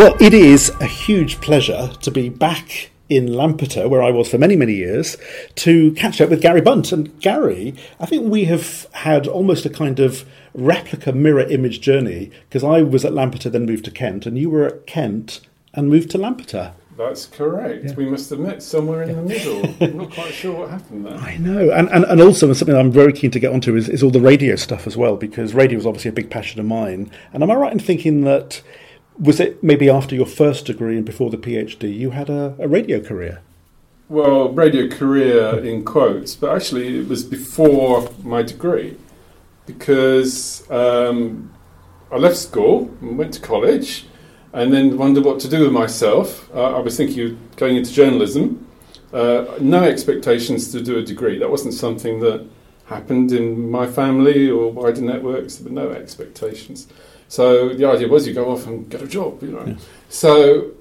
Well, it is a huge pleasure to be back in Lampeter, where I was for many, many years, to catch up with Gary Bunt. And Gary, I think we have had almost a kind of replica mirror image journey, because I was at Lampeter, then moved to Kent, and you were at Kent and moved to Lampeter. That's correct. Yeah. We must have met somewhere in the middle. I'm not quite sure what happened there. I know. And also something I'm very keen to get onto is all the radio stuff as well, because radio is obviously a big passion of mine. And am I right in thinking that, was it maybe after your first degree and before the PhD, you had a radio career? Well, radio career in quotes, but actually it was before my degree, because I left school and went to college, and then wondered what to do with myself. I was thinking of going into journalism. No expectations to do a degree. That wasn't something that happened in my family or wider networks. There were no expectations. So the idea was you go off and get a job, you know. Yeah. So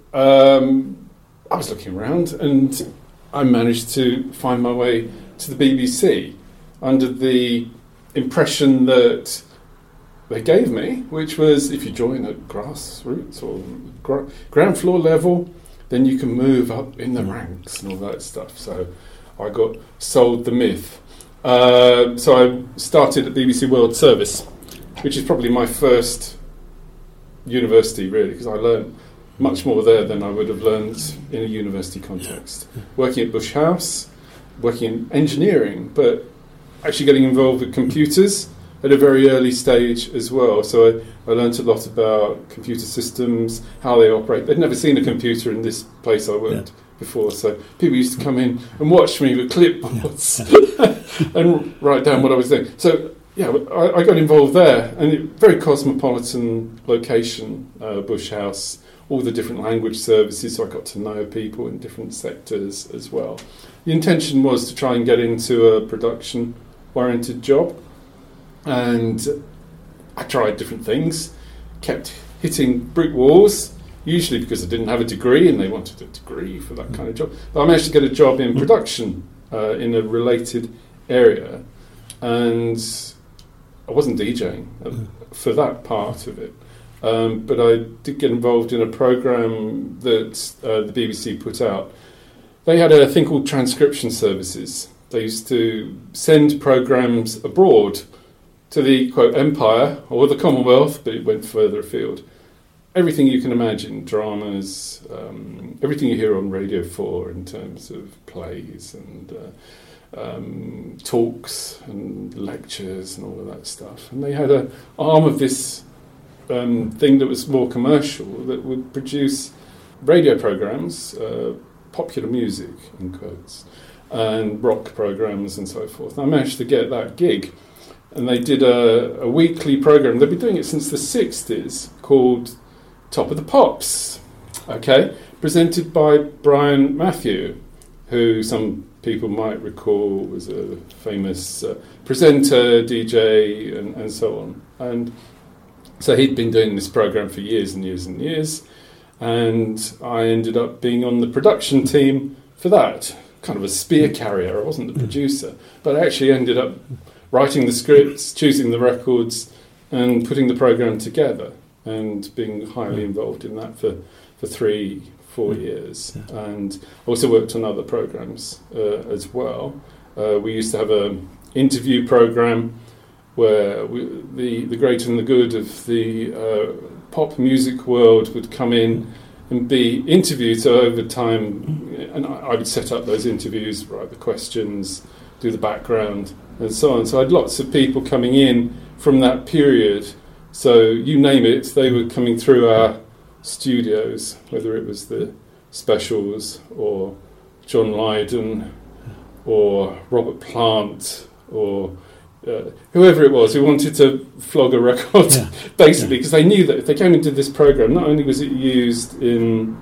I was looking around and I managed to find my way to the BBC under the impression that they gave me, which was if you join at grassroots or ground floor level, then you can move up in the ranks and all that stuff. So I got sold the myth. So I started at BBC World Service, which is probably my first university, really, because I learned much more there than I would have learned in a university context. Working at Bush House, working in engineering, but actually getting involved with computers at a very early stage as well. So I learned a lot about computer systems, how they operate. They'd never seen a computer in this place I worked before, so people used to come in and watch me with clipboards and write down what I was doing. So yeah, I got involved there, and very cosmopolitan location, Bush House, all the different language services, so I got to know people in different sectors as well. The intention was to try and get into a production-oriented job, and I tried different things, kept hitting brick walls, usually because I didn't have a degree and they wanted a degree for that kind of job. But I managed to get a job in production in a related area, and I wasn't DJing for that part of it. But I did get involved in a programme that the BBC put out. They had a thing called transcription services. They used to send programmes abroad to the, quote, Empire or the Commonwealth, but it went further afield. Everything you can imagine, dramas, everything you hear on Radio 4 in terms of plays and talks and lectures and all of that stuff. And they had an arm of this thing that was more commercial that would produce radio programmes, popular music, in quotes, and rock programmes and so forth. And I managed to get that gig. And they did a weekly programme. They've been doing it since the 60s, called Top of the Pops, okay? Presented by Brian Matthew, who some people might recall was a famous presenter, DJ, and so on. And so he'd been doing this programme for years and years and years, and I ended up being on the production team for that, kind of a spear carrier. I wasn't the producer, but I actually ended up writing the scripts, choosing the records, and putting the programme together, and being highly involved in that for 3-4 years. And I also worked on other programmes as well. We used to have an interview programme where the great and the good of the pop music world would come in and be interviewed. So over time, and I would set up those interviews, write the questions, do the background, and so on. So I had lots of people coming in from that period. So you name it, they were coming through our studios, whether it was the Specials or John Lydon or Robert Plant or whoever it was who wanted to flog a record, basically, because they knew that if they came and did this programme, not only was it used in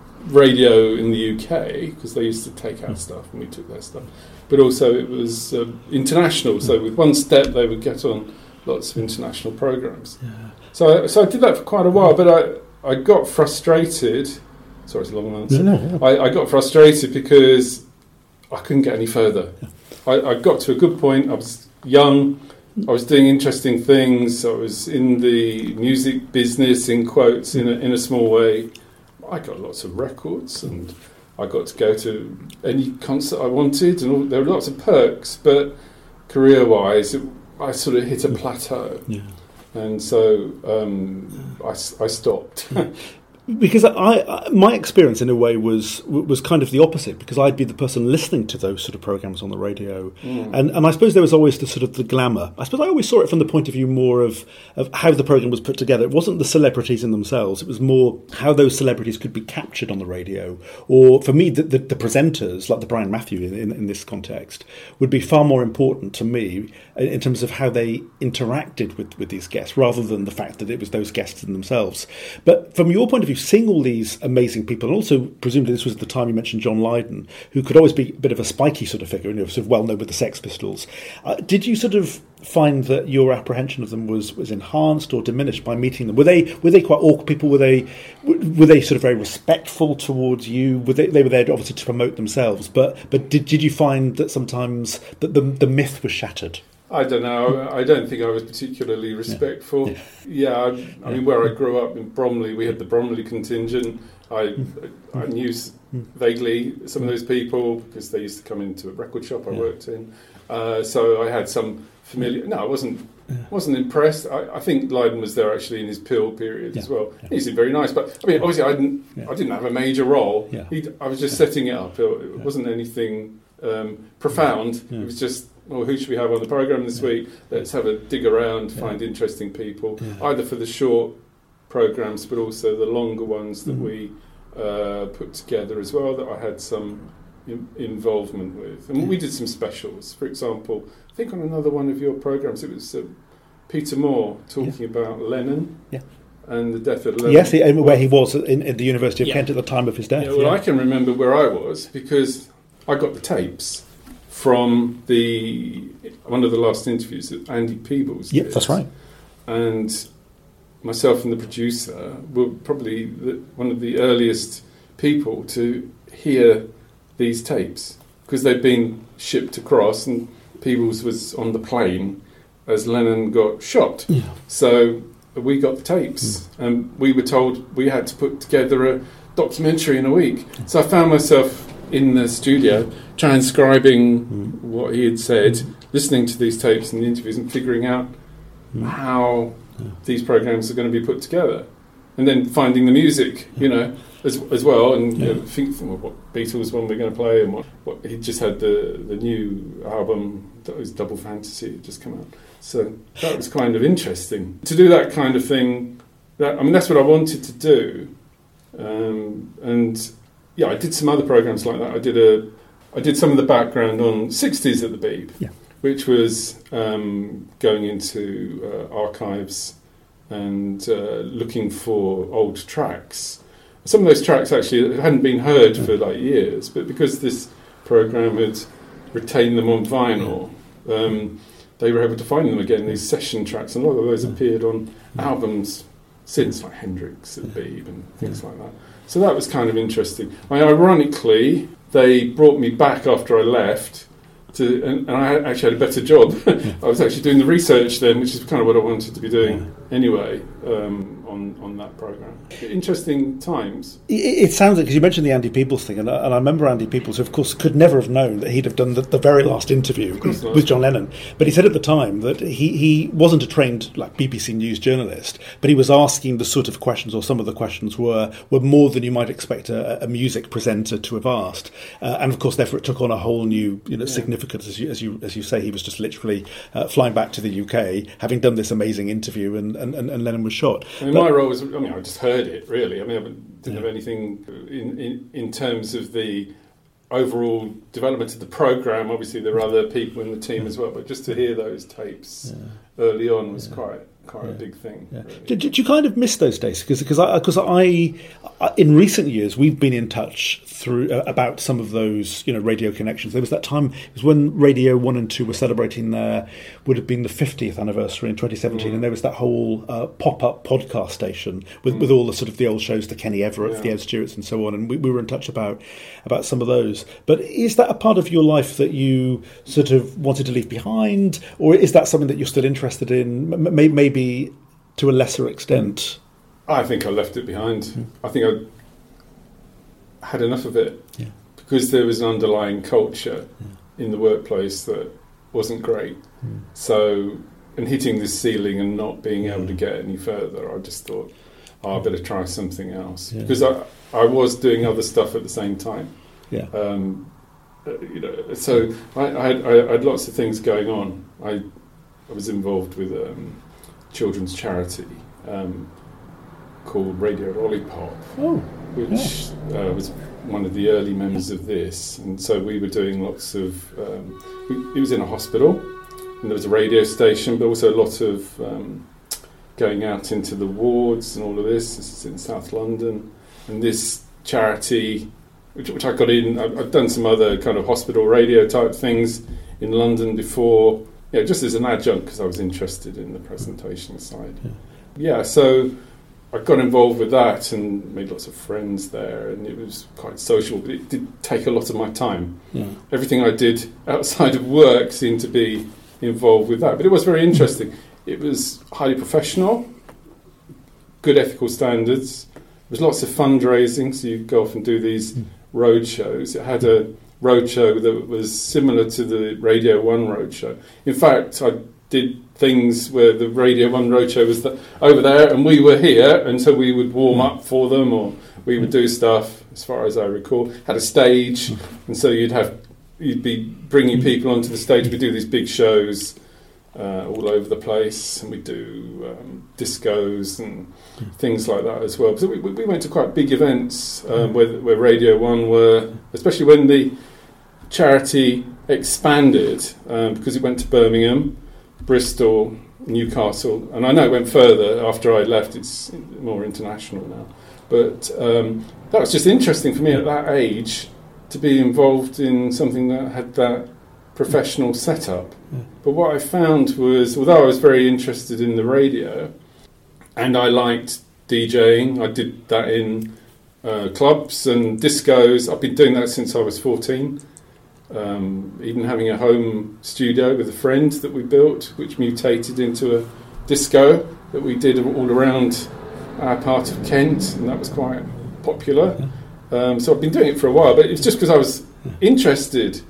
radio in the UK, because they used to take our stuff and we took their stuff, but also it was international. So with one step, they would get on lots of international programmes. Yeah. So I did that for quite a while, but I got frustrated. Sorry, it's a long answer. No. I got frustrated because I couldn't get any further. I got to a good point. I was young. I was doing interesting things. I was in the music business, in quotes, in a small way. I got lots of records, and I got to go to any concert I wanted, and there were lots of perks. But career-wise, I sort of hit a plateau, and so I stopped. Because my experience in a way was kind of the opposite, because I'd be the person listening to those sort of programs on the radio, and I suppose there was always the sort of the glamour. I suppose I always saw it from the point of view more of how the program was put together. It wasn't the celebrities in themselves; it was more how those celebrities could be captured on the radio. Or for me, the presenters, like the Brian Matthew in this context, would be far more important to me in terms of how they interacted with these guests, rather than the fact that it was those guests in themselves. But from your point of view, seeing all these amazing people, and also presumably this was the time you mentioned John Lydon, who could always be a bit of a spiky sort of figure, sort of well known with the Sex Pistols. Did you sort of find that your apprehension of them was enhanced or diminished by meeting them? Were they quite awkward people? Were they sort of very respectful towards you? They were there obviously to promote themselves, but did you find that sometimes that the myth was shattered? I don't know. I don't think I was particularly respectful. I mean, where I grew up in Bromley, we had the Bromley contingent. I knew vaguely some of those people because they used to come into a record shop I worked in. So I had some familiar. No, I wasn't impressed. I think Lydon was there actually in his Peel period as well. He seemed very nice, but I mean, obviously I didn't have a major role. I was just setting it up. It wasn't anything profound. It was just, well, who should we have on the programme this week? Let's have a dig around, find interesting people, either for the short programmes, but also the longer ones that we put together as well, that I had some involvement with. And we did some specials. For example, I think on another one of your programmes, it was Peter Moore talking about Lennon. And the death of Lennon. Yes, where he was in the University of Kent at the time of his death. I can remember where I was because I got the tapes from one of the last interviews that Andy Peebles did. Yeah, that's right. And myself and the producer were probably one of the earliest people to hear these tapes because they'd been shipped across, and Peebles was on the plane as Lennon got shot. So we got the tapes, and we were told we had to put together a documentary in a week. So I found myself in the studio transcribing what he had said, listening to these tapes and the interviews, and figuring out how these programs are going to be put together, and then finding the music, as well, and think what Beatles one we're going to play, and what he just had the new album that was Double Fantasy had just come out. So that was kind of interesting to do that kind of thing. That's what I wanted to do, and I did some other programs like that. I did some of the background on 60s at the Beeb, which was going into archives and looking for old tracks. Some of those tracks actually hadn't been heard for years, but because this program had retained them on vinyl, they were able to find them again, these session tracks, and a lot of those appeared on albums since, like Hendrix at the Beeb and things like that. So that was kind of interesting. Ironically, they brought me back after I left, and I actually had a better job. I was actually doing the research then, which is kind of what I wanted to be doing anyway, on that programme. Interesting times. It sounds like, because you mentioned the Andy Peebles thing, and I remember Andy Peebles, who of course could never have known that he'd have done the very last interview with John Lennon. But he said at the time that he wasn't a trained BBC News journalist, but he was asking the sort of questions, or some of the questions were more than you might expect a music presenter to have asked. And of course, therefore, it took on a whole new significance. As you say, he was just literally flying back to the UK, having done this amazing interview, and Lennon was shot. My role was, I just heard it, really. I didn't have anything in terms of the overall development of the programme. Obviously, there are other people in the team as well, but just to hear those tapes early on was quite a big thing. Really. Did you kind of miss those days? Because I in recent years we've been in touch through about some of those radio connections. There was that time, it was when Radio 1 and 2 were celebrating would have been the 50th anniversary in 2017, and there was that whole pop-up podcast station with all the sort of the old shows, the Kenny Everett, the Ed Stewarts and so on, and we were in touch about some of those. But is that a part of your life that you sort of wanted to leave behind, or is that something that you're still interested in, maybe to a lesser extent? I think I left it behind. I think had enough of it Yeah. because there was an underlying culture in the workplace that wasn't great. So, and hitting this ceiling and not being able to get any further, I just thought, I better try something else. Yeah. Because I was doing other stuff at the same time. Yeah. So I had lots of things going on. I was involved with a children's charity called Radio Lollipop, which was one of the early members of this. And so we were doing lots of... it was in a hospital, and there was a radio station, but also a lot of going out into the wards and all of this. This is in South London. And this charity, which I got in... I've done some other kind of hospital radio type things in London before, just as an adjunct, because I was interested in the presentation side. So I got involved with that and made lots of friends there, and it was quite social, but it did take a lot of my time. Everything I did outside of work seemed to be involved with that, but it was very interesting. It was highly professional, good ethical standards. There was lots of fundraising, so you go off and do these road shows. It had a road show that was similar to the Radio 1 road show. In fact, I did things where the Radio 1 roadshow was over there and we were here, and so we would warm up for them, or we would do stuff, as far as I recall. Had a stage, and so you'd be bringing people onto the stage. We'd do these big shows all over the place, and we'd do discos and things like that as well. So we went to quite big events where Radio 1 were, especially when the charity expanded, because it went to Birmingham, Bristol, Newcastle, and I know it went further after I left. It's more international now, but that was just interesting for me at that age to be involved in something that had that professional setup. But what I found was, although I was very interested in the radio and I liked DJing, I did that in clubs and discos. I've been doing that since I was 14. Even having a home studio with a friend that we built, which mutated into a disco that we did all around our part of Kent, and that was quite popular. So I've been doing it for a while, but it's just because I was interested,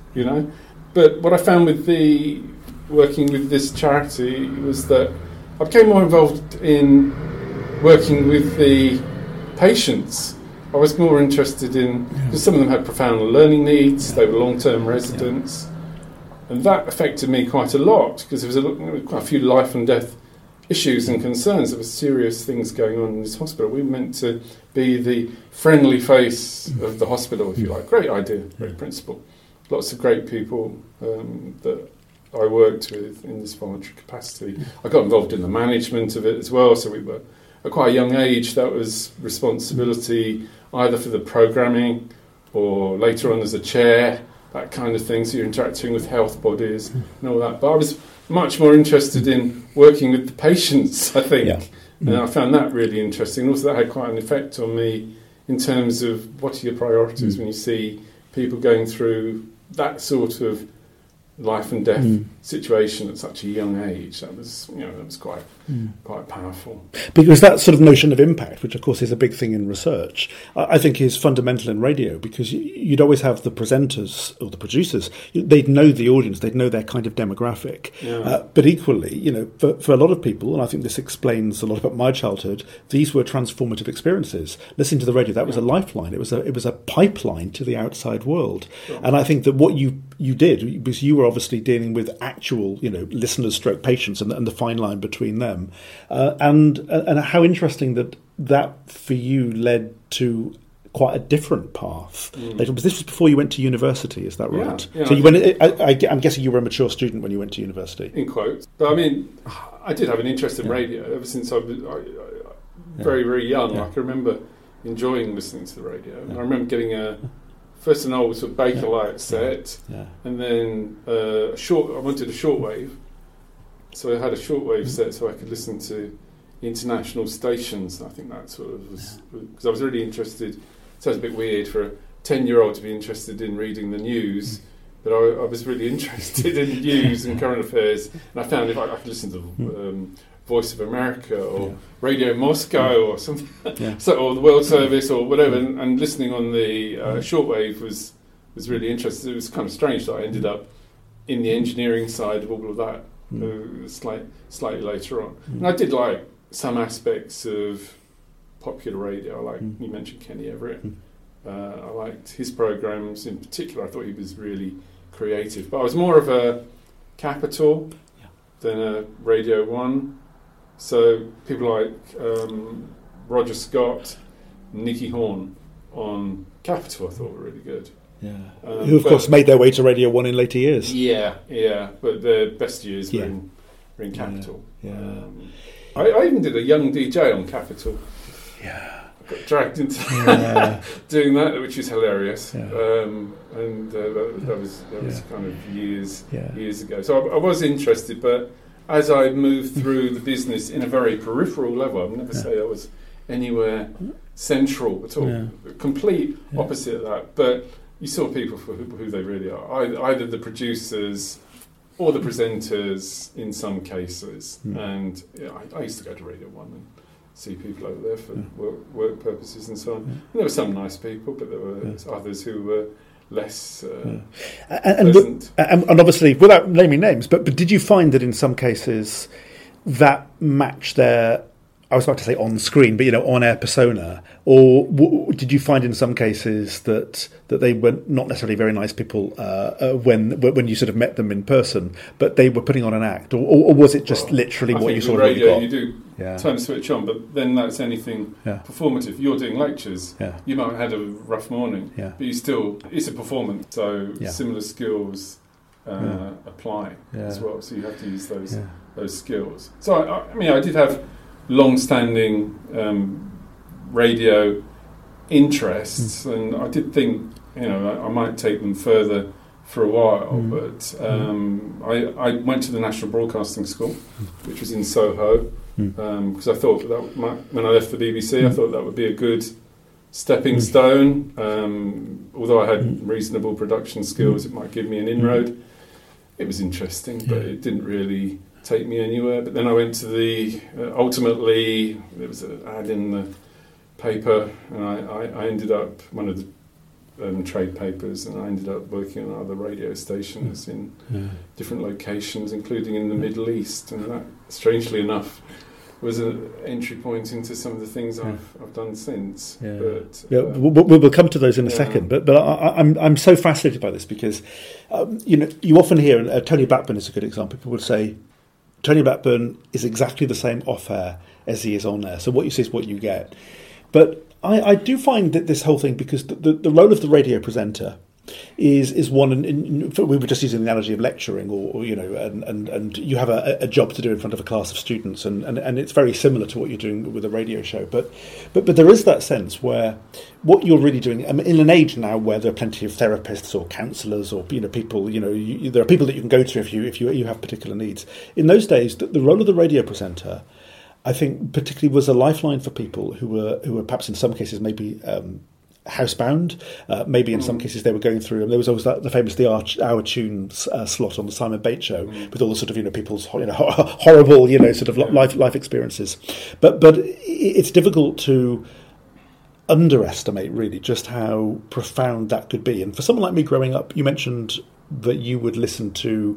But what I found with working with this charity was that I became more involved in working with the patients. I was more interested in, because some of them had profound learning needs, they were long-term residents, and that affected me quite a lot, because there was quite a few life and death issues and concerns. There were serious things going on in this hospital. We were meant to be the friendly face of the hospital, if you like. Great idea, great principle. Lots of great people that I worked with in this voluntary capacity. I got involved in the management of it as well, so we were at quite a young age. That was responsibility either for the programming or later on as a chair, that kind of thing. So you're interacting with health bodies and all that. But I was much more interested in working with the patients, I think. And I found that really interesting. Also, that had quite an effect on me in terms of what are your priorities when you see people going through that sort of life and death situation at such a young age. That was quite powerful. Because that sort of notion of impact, which of course is a big thing in research, I think is fundamental in radio, because you'd always have the presenters or the producers, they'd know the audience, they'd know their kind of demographic. But equally, for a lot of people, and I think this explains a lot about my childhood, these were transformative experiences. Listening to the radio, that was a lifeline. It was a pipeline to the outside world. And I think that what you did, because you were obviously dealing with actual, listeners stroke patients and the fine line between them. And how interesting that for you led to quite a different path. Later, but this was before you went to university, is that right? Yeah, so you went. I'm guessing you were a mature student when you went to university. In quotes. But I mean, I did have an interest in radio ever since I was very, very young. I can remember enjoying listening to the radio. I remember getting first an old sort of Bakelite set, and then I wanted a shortwave, so I had a shortwave set so I could listen to international stations. I think that sort of was, because I was really interested. It sounds a bit weird for a 10-year-old to be interested in reading the news, but I was really interested in news and current affairs, and I found if I could listen to Voice of America or Radio Moscow or something, Yeah. or the World Service or whatever, and listening on the shortwave was really interesting. It was kind of strange that I ended up in the engineering side of all of that slightly later on. And I did like some aspects of popular radio. I like you mentioned Kenny Everett. I liked his programs in particular. I thought he was really creative. But I was more of a Capital than a Radio 1. So people like Roger Scott, Nicky Horn on Capital I thought were really good. Yeah. Who, of course, made their way to Radio 1 in later years. Yeah. But their best years were in Capital. Yeah. I even did a young DJ on Capital. Yeah. I got dragged into doing that, which was hilarious. Yeah. That was kind of years ago. So I was interested, but as I moved through the business in a very peripheral level, I would never say I was anywhere central at all. Yeah. Complete opposite of that. But you saw people for who they really are. Either the producers or the presenters in some cases. And I used to go to Radio 1 and see people over there for work purposes and so on. And there were some nice people, but there were others who were less pleasant. And obviously, without naming names, but did you find that in some cases that matched their, I was about to say on screen, but on-air persona, or did you find in some cases that they were not necessarily very nice people when you sort of met them in person, but they were putting on an act, or was it just literally what you sort of got? You do turn the switch on, but then that's anything performative. You're doing lectures. You might have had a rough morning, but it's a performance. So similar skills apply as well. So you have to use those skills. So I did have long-standing radio interests, and I did think I might take them further for a while. But I went to the National Broadcasting School, which was in Soho, because I thought when I left the BBC, I thought that would be a good stepping stone. Although I had reasonable production skills, it might give me an inroad. It was interesting, but it didn't really take me anywhere. But then I went to ultimately there was an ad in the paper, and I ended up one of the trade papers, and I ended up working on other radio stations in different locations, including in the Middle East, and that, strangely enough, was an entry point into some of the things I've done since. But we'll come to those in a second. But I'm so fascinated by this because you often hear, and Tony Blackburn is a good example. People would say Tony Blackburn is exactly the same off air as he is on air. So what you see is what you get. But I do find that this whole thing, because the role of the radio presenter is one, and we were just using the analogy of lecturing, or and you have a job to do in front of a class of students, and it's very similar to what you're doing with a radio show. But there is that sense where what you're really doing, in an age now where there are plenty of therapists or counsellors or people, there are people that you can go to if you have particular needs. In those days, the role of the radio presenter, I think, particularly was a lifeline for people who were perhaps in some cases maybe housebound. Maybe in some cases they were going through, and there was always the famous Hour Tunes slot on the Simon Bates show with all the sort of people's horrible sort of life experiences. But it's difficult to underestimate really just how profound that could be. And for someone like me growing up, you mentioned that you would listen to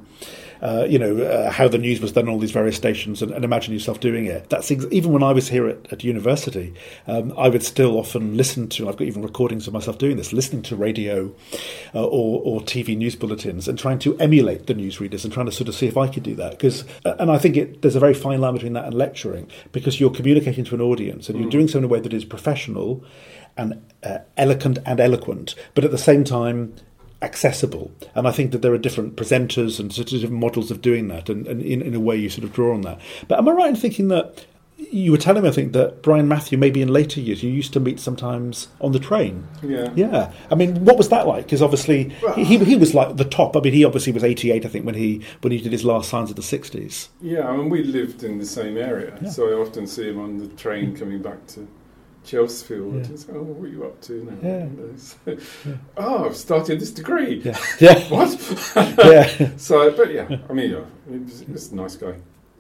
how the news was done on all these various stations and imagine yourself doing it. That's even when I was here at university, I would still often listen to, and I've got even recordings of myself doing this, listening to radio or TV news bulletins and trying to emulate the newsreaders and trying to sort of see if I could do that. And I think there's a very fine line between that and lecturing, because you're communicating to an audience and you're doing so in a way that is professional and eloquent and eloquent, but at the same time accessible. And I think that there are different presenters and sort of different models of doing that, and in a way you sort of draw on that. But am I right in thinking that you were telling me, I think, that Brian Matthew, maybe in later years, you used to meet sometimes on the train? Yeah. I mean, what was that like? Because obviously he was like the top. I mean, he obviously was 88, I think, when he did his last Signs of the 60s. Yeah, I mean, we lived in the same area, so I often see him on the train coming back to Chelsfield. Yeah. What are you up to now? I've started this degree. What? Yeah. So, but I mean, he was a nice guy.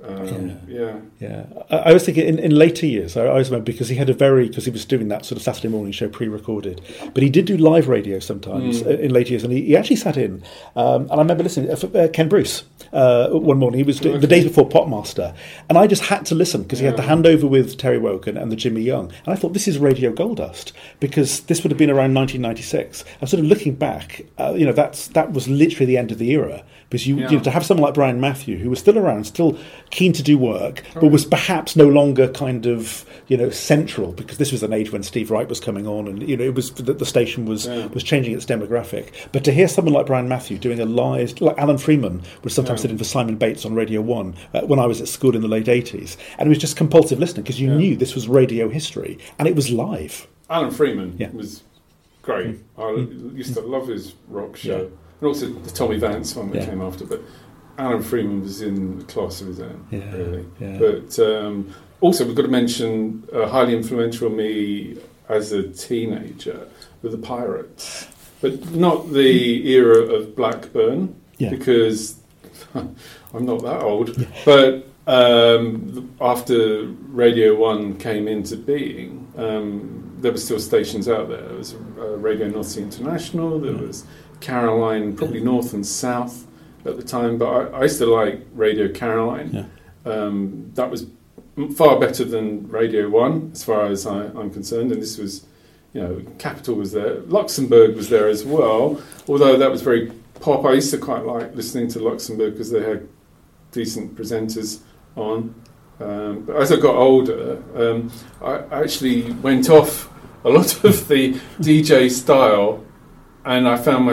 Yeah. I was thinking in later years, I always remember because because he was doing that sort of Saturday morning show pre-recorded, but he did do live radio sometimes in later years, and he actually sat in, and I remember listening to Ken Bruce one morning. He was doing the days before Popmaster, and I just had to listen because he had the handover with Terry Wogan and the Jimmy Young, and I thought this is Radio Goldust because this would have been around 1996. I'm sort of looking back, that was literally the end of the era. Because you know, to have someone like Brian Matthew, who was still around, still keen to do work, but was perhaps no longer kind of central, because this was an age when Steve Wright was coming on, and it was the station was changing its demographic. But to hear someone like Brian Matthew doing a live, like Alan Freeman would sometimes sit in for Simon Bates on Radio 1 when I was at school in the late 80s, and it was just compulsive listening because you knew this was radio history and it was live. Alan Freeman was great. I used to love his rock show. And also the Tommy Vance one that came after, but Alan Freeman was in a class of his own, really. Yeah. But also we've got to mention highly influential on me as a teenager were the Pirates, but not the era of Blackburn, because I'm not that old. Yeah. But after Radio 1 came into being, there were still stations out there. There was Radio North Sea International, there was Caroline, probably North and South at the time, but I used to like Radio Caroline. That was far better than Radio 1 as far as I'm concerned, and this was, Capital was there, Luxembourg was there as well, although that was very pop. I used to quite like listening to Luxembourg because they had decent presenters on, but as I got older, I actually went off a lot of the DJ style. And I found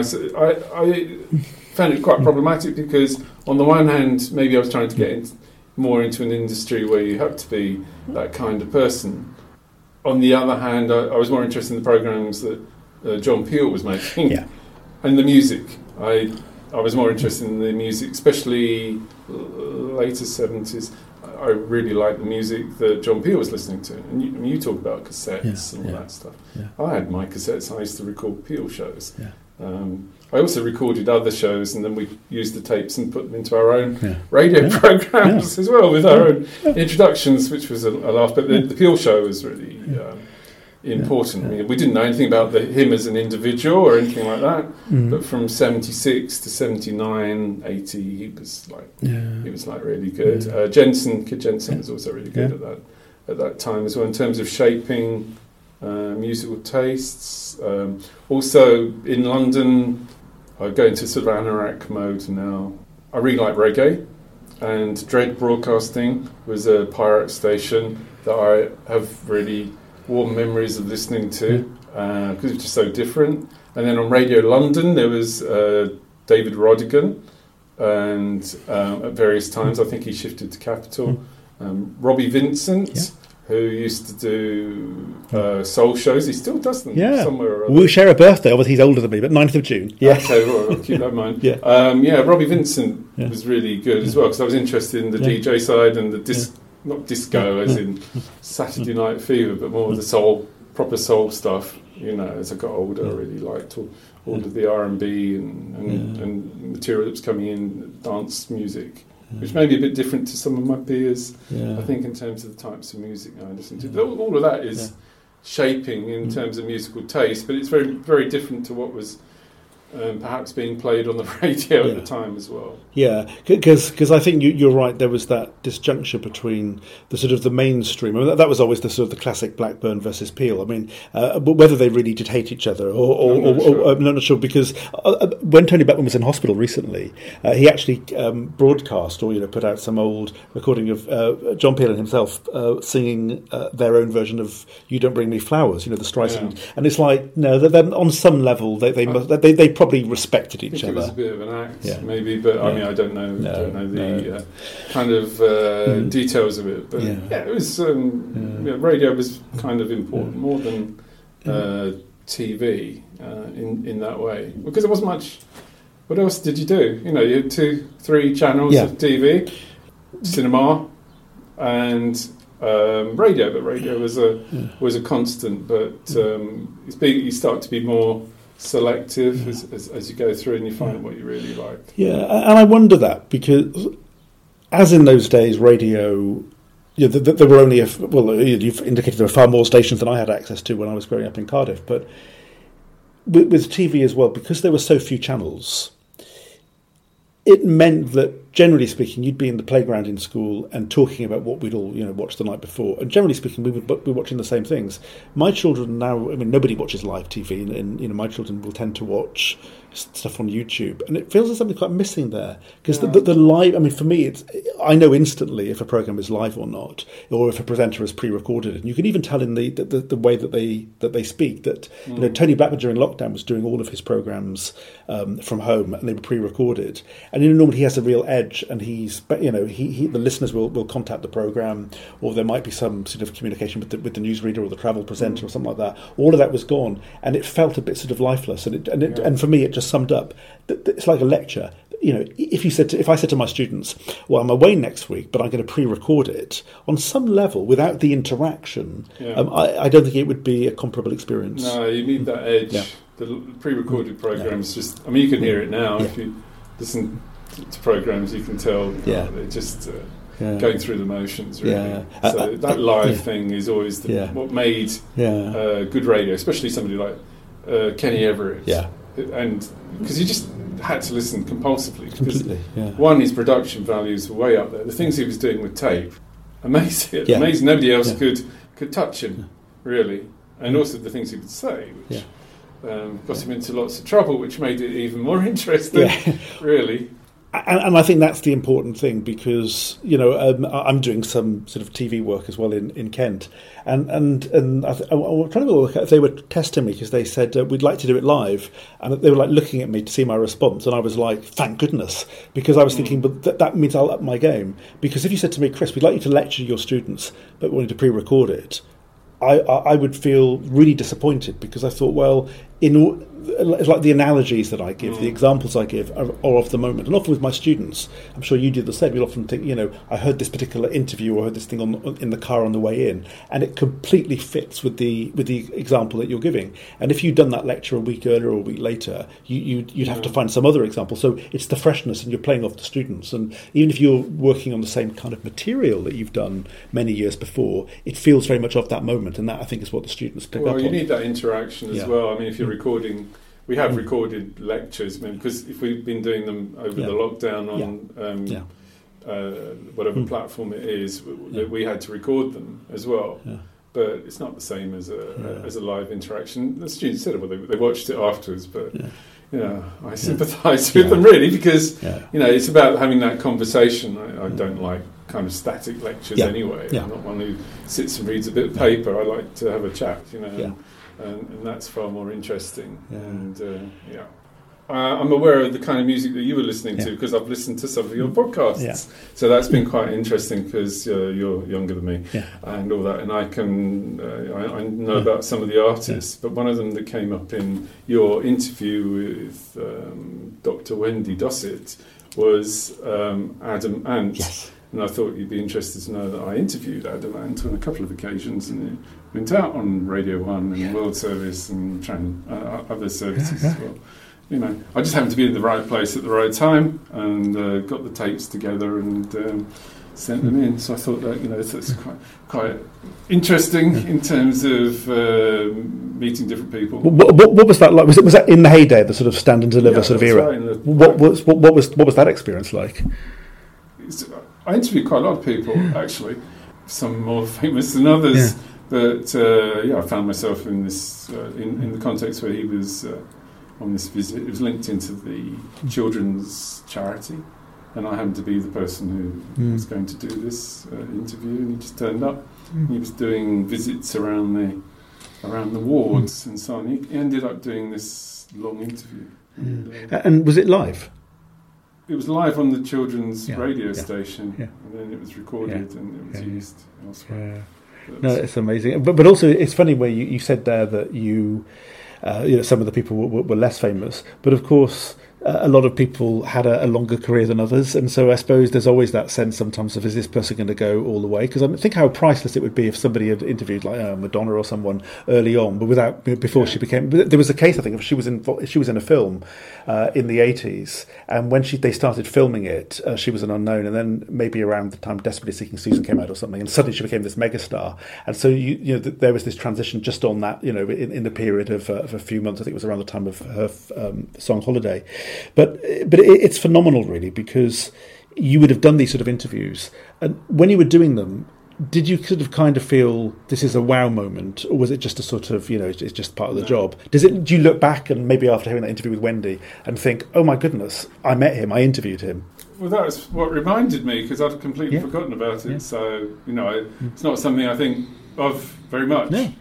I found it quite problematic because, on the one hand, maybe I was trying to get more into an industry where you have to be that kind of person. On the other hand, I was more interested in the programs that John Peel was making and the music. I was more interested in the music, especially later 70s. I really liked the music that John Peel was listening to. And you talk about cassettes and all that stuff. Yeah. I had my cassettes. I used to record Peel shows. Yeah. I also recorded other shows, and then we used the tapes and put them into our own radio programs as well, with our own introductions, which was a laugh. But the Peel show was really important. I mean, we didn't know anything about him as an individual or anything like that. But from 76 to 79, 80, he was really good. Kid Jensen was also really good at that time as well, in terms of shaping musical tastes. Also in London, I go into sort of anorak mode now. I really like reggae, and Dread Broadcasting was a pirate station that I have really warm memories of listening to because it was just so different. And then on Radio London there was David Rodigan, and at various times I think he shifted to Capital. Robbie Vincent, who used to do soul shows. He still does them somewhere or other. We'll share a birthday, obviously he's older than me, but 9th of June. Yeah. Okay, well, I'll keep that in mind. Robbie Vincent was really good as well, because I was interested in the DJ side and the not disco as in Saturday Night Fever, but more of the proper soul stuff. As I got older, I really liked all of the R&B and material that was coming in, dance music, which may be a bit different to some of my peers, I think, in terms of the types of music I listen to. But all of that is shaping in terms of musical taste, but it's very, very different to what was perhaps being played on the radio at the time as well. Yeah, because I think you're right. There was that disjuncture between the sort of the mainstream. I mean, that was always the sort of the classic Blackburn versus Peel. I mean, but whether they really did hate each other, I'm not sure. Because when Tony Blackburn was in hospital recently, he actually broadcast or put out some old recording of John Peel and himself singing their own version of "You Don't Bring Me Flowers." The Streisand, and it's like they're on some level they probably respected each other. It was a bit of an act, maybe, but I mean, I don't know the kind of details of it. But it was radio was kind of important more than TV in that way, because there wasn't much. What else did you do? You had 2-3 channels of TV, cinema, and radio. But radio was a constant. But you start to be more selective as you go through, and you find what you really like. Yeah, and I wonder that because as in those days, radio. There were only you've indicated there were far more stations than I had access to when I was growing up in Cardiff. But with TV as well, because there were so few channels, it meant that, generally speaking, you'd be in the playground in school and talking about what we'd all, watched the night before. And generally speaking, we would be watching the same things. My children now, nobody watches live TV, and my children will tend to watch stuff on YouTube, and it feels there's something quite missing there, because the live. For me, I know instantly if a program is live or not, or if a presenter has pre-recorded it. And you can even tell in the way that they speak that Tony Blackburn during lockdown was doing all of his programs from home, and they were pre-recorded. And normally he has a real edge, and the listeners will contact the program, or there might be some sort of communication with the newsreader or the travel presenter or something like that. All of that was gone, and it felt a bit sort of lifeless. And for me, it just summed up. It's like a lecture. If I said to my students, "Well, I'm away next week, but I'm going to pre-record it," on some level, without the interaction, I don't think it would be a comparable experience. No, you need that edge. Yeah. The pre-recorded programs you can hear it now. If you listen to programs, you can tell they're just going through the motions, really. So that live thing is always what made good radio, especially somebody like Kenny Everett. Yeah. And because you just had to listen compulsively. Completely, one, his production values were way up there. The things he was doing with tape, amazing. Nobody else could touch him, really. And also the things he would say, which got him into lots of trouble, which made it even more interesting, really. And I think that's the important thing, because I'm doing some sort of TV work as well in Kent, and I'm trying to work out if they were testing me, because they said we'd like to do it live, and they were like looking at me to see my response, and I was like, thank goodness, because I was thinking, but that means I'll up my game, because if you said to me, Chris, we'd like you to lecture your students, but we wanted to pre-record it, I would feel really disappointed, because I thought, well, it's like the analogies that I give, the examples I give are of the moment. And often with my students, I'm sure you do the same, you'll often think, I heard this particular interview or heard this thing in the car on the way in, and it completely fits with the example that you're giving. And if you'd done that lecture a week earlier or a week later, you'd have to find some other example. So it's the freshness, and you're playing off the students. And even if you're working on the same kind of material that you've done many years before, it feels very much of that moment. And that, I think, is what the students pick up on. Well, you need that interaction as well. If you're recording... We have recorded lectures, because if we've been doing them over the lockdown on whatever platform it is, we had to record them as well. Yeah. But it's not the same as a live interaction. The students said, well, they watched it afterwards, but I sympathise with them, really, because it's about having that conversation. I don't like kind of static lectures anyway. I'm not one who sits and reads a bit of paper. I like to have a chat, And that's far more interesting. Yeah. And I'm aware of the kind of music that you were listening to, because I've listened to some of your podcasts. Yeah. So that's been quite interesting, because you're younger than me and all that. And I can I know about some of the artists, but one of them that came up in your interview with Dr. Wendy Dossett was Adam Ant. Yes. And I thought you'd be interested to know that I interviewed Adam Ant on a couple of occasions, and it went out on Radio 1 and World Service and other services as well. I just happened to be in the right place at the right time, and got the tapes together and sent them in. So I thought that it's quite interesting in terms of meeting different people. What was that like? Was that in the heyday, the sort of stand and deliver sort of era? Right, what was that experience like? I interviewed quite a lot of people, actually, some more famous than others. Yeah. But I found myself in this in the context where he was on this visit. It was linked into the children's charity, and I happened to be the person who was going to do this interview, and he just turned up. He was doing visits around the wards and so on. He ended up doing this long interview. And was it live? It was live on the children's radio station, and then it was recorded and it was used elsewhere. No, it's amazing. But also, it's funny where you said there that some of the people were less famous. But of course, a lot of people had a longer career than others, and so I suppose there's always that sense sometimes of, is this person going to go all the way? Because I think how priceless it would be if somebody had interviewed like Madonna or someone early on, but before she became. There was a case, I think, she was in a film in the 80s, and when they started filming it, she was an unknown, and then maybe around the time Desperately Seeking Susan came out or something, and suddenly she became this megastar, and so there was this transition just on that, in the period of a few months. I think it was around the time of her song Holiday. But it's phenomenal, really, because you would have done these sort of interviews, and when you were doing them, did you sort of kind of feel this is a wow moment, or was it just a sort of, it's just part of the job? Do you look back and maybe after hearing that interview with Wendy and think, oh my goodness, I met him, I interviewed him? Well, that was what reminded me, because I'd completely forgotten about it. Yeah. So, it's not something I think of very much. No.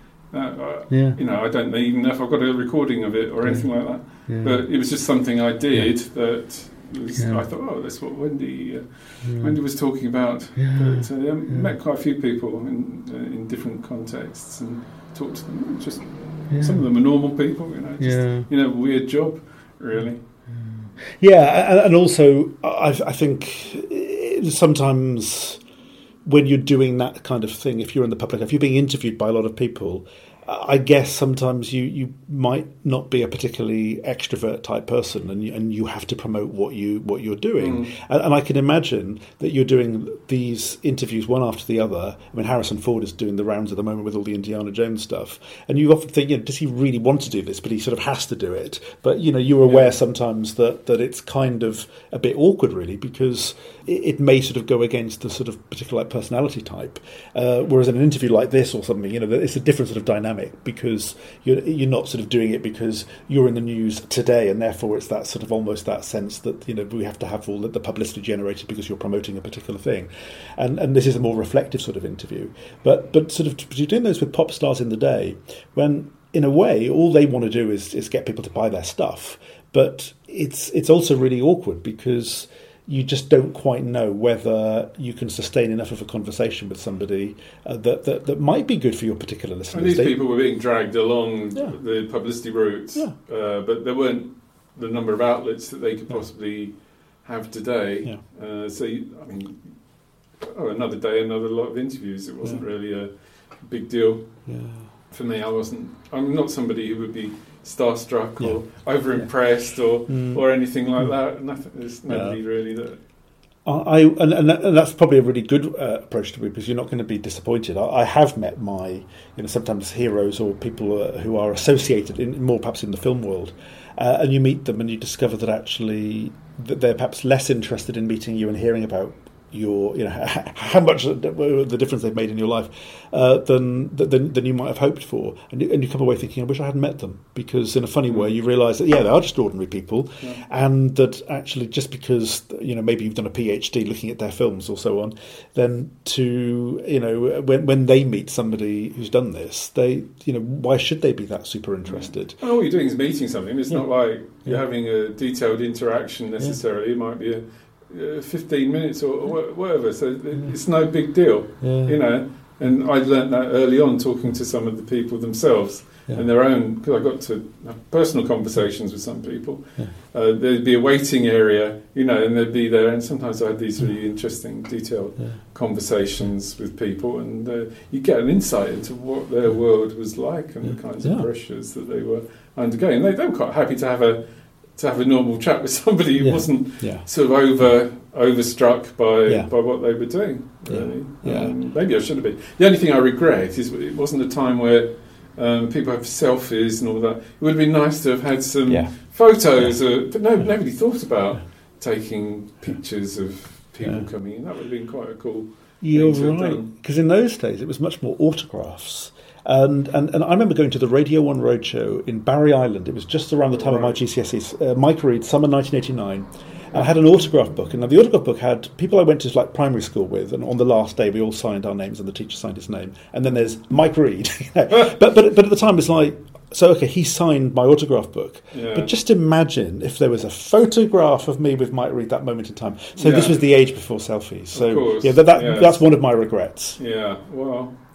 I don't even know if I've got a recording of it or anything like that. Yeah. But it was just something I did that was, I thought, oh, that's what Wendy was talking about. Yeah. But met quite a few people in different contexts and talked to them. Just some of them are normal people, weird job, really. Yeah, and also I think sometimes when you're doing that kind of thing, if you're in the public, if you're being interviewed by a lot of people, I guess sometimes you might not be a particularly extrovert type person, and you have to promote what you're doing. And I can imagine that you're doing these interviews one after the other. I mean, Harrison Ford is doing the rounds at the moment with all the Indiana Jones stuff, and you often think, does he really want to do this? But he sort of has to do it. But you're aware sometimes that it's kind of a bit awkward, really, because it may sort of go against the sort of particular personality type. Whereas in an interview like this or something, it's a different sort of dynamic, because you're not sort of doing it because you're in the news today, and therefore it's that sort of almost that sense that we have to have all the publicity generated because you're promoting a particular thing, and this is a more reflective sort of interview. But sort of you're doing those with pop stars in the day, when in a way all they want to do is get people to buy their stuff, but it's also really awkward because you just don't quite know whether you can sustain enough of a conversation with somebody that might be good for your particular listeners. And these people were being dragged along the publicity route, but there weren't the number of outlets that they could possibly have today. Another day, another lot of interviews. It wasn't really a big deal. Yeah. For me, I'm not somebody who would be starstruck or over-impressed or anything like that. Nothing. There's nobody really that. And that's probably a really good approach to it, because you're not going to be disappointed. I have met my, sometimes heroes or people who are associated more perhaps in the film world, and you meet them and you discover that actually that they're perhaps less interested in meeting you and hearing about your, how much the difference they've made in your life than you might have hoped for, and you come away thinking, I wish I hadn't met them, because in a funny way you realise that they are just ordinary people, and that actually just because maybe you've done a PhD looking at their films or so on, then to when they meet somebody who's done this, they why should they be that super interested? Well, all you're doing is meeting something. It's not like you're having a detailed interaction necessarily. It might be a 15 minutes or whatever, so it's no big deal, and I learnt that early on talking to some of the people themselves and their own, because I got to have personal conversations with some people. There'd be a waiting area, and they'd be there, and sometimes I had these really interesting detailed conversations with people, and you get an insight into what their world was like and the kinds of pressures that they were undergoing. They were quite happy to have a normal chat with somebody who wasn't sort of overstruck by what they were doing, really. Maybe I should have been. The only thing I regret is it wasn't a time where people have selfies and all that. It would have been nice to have had some photos, but nobody thought about taking pictures of people coming in. That would have been quite a cool You're right, because in those days it was much more autographs. And I remember going to the Radio 1 Roadshow in Barry Island. It was just around the time of my GCSEs. Mike Reid, summer 1989. I had an autograph book, and the autograph book had people I went to primary school with, and on the last day we all signed our names, and the teacher signed his name. And then there's Mike Reid. But at the time it's like, so okay, he signed my autograph book. But just imagine if there was a photograph of me with Mike Reid that moment in time. So this was the age before selfies. So that's one of my regrets. Yeah, well,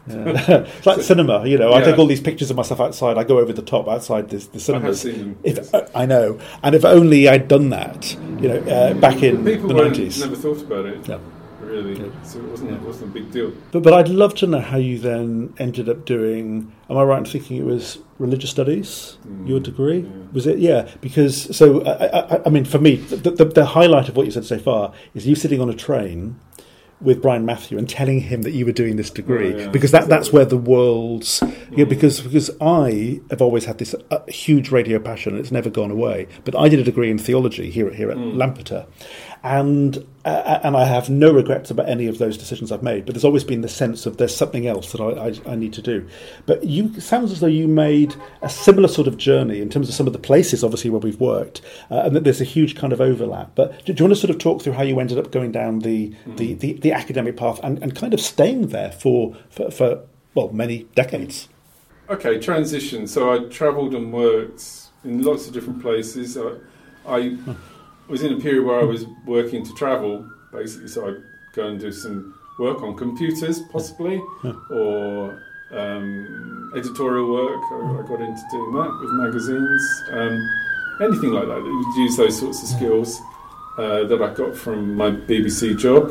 It's like cinema, I take all these pictures of myself outside. I go over the top outside the cinemas. I have seen them. Yes. I know, and if only I'd done that, back in the 90s. Never thought about it. Yeah. Really, Yeah. so it wasn't a big deal. But I'd love to know how you then ended up doing. Am I right in thinking it was religious studies? Your degree, was it? Yeah, because I mean, for me, the highlight of what you said so far is you sitting on a train with Brian Matthew and telling him that you were doing this degree, because that's where the world's because I have always had this huge radio passion and it's never gone away. But I did a degree in theology here at Lampeter, and I have no regrets about any of those decisions I've made. But there's always been the sense of there's something else that I need to do. But it sounds as though you made a similar sort of journey in terms of some of the places, obviously, where we've worked, and that there's a huge kind of overlap. But do you want to sort of talk through how you ended up going down the academic path and kind of staying there for many decades? Okay, transition. So I travelled and worked in lots of different places. I was in a period where I was working to travel, basically, so I'd go and do some work on computers, possibly, or editorial work. I got into doing that with magazines, anything like that. You would use those sorts of skills that I got from my BBC job.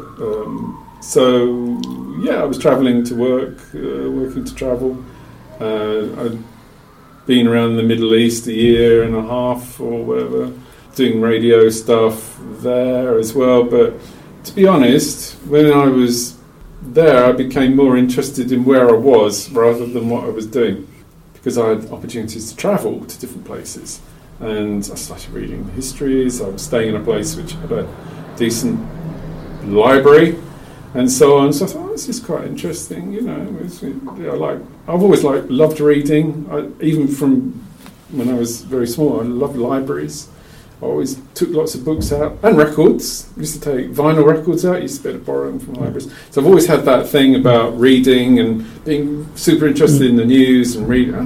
I was travelling to work, working to travel. I'd been around the Middle East a year and a half or whatever, doing radio stuff there as well. But to be honest, when I was there, I became more interested in where I was rather than what I was doing, because I had opportunities to travel to different places. And I started reading histories. I was staying in a place which had a decent library and so on. So I thought, this is quite interesting. I've always loved reading. Even from when I was very small, I loved libraries. I always took lots of books out and records. I used to take vinyl records out. I used to be able to borrow them from libraries. So I've always had that thing about reading and being super interested in the news and reading.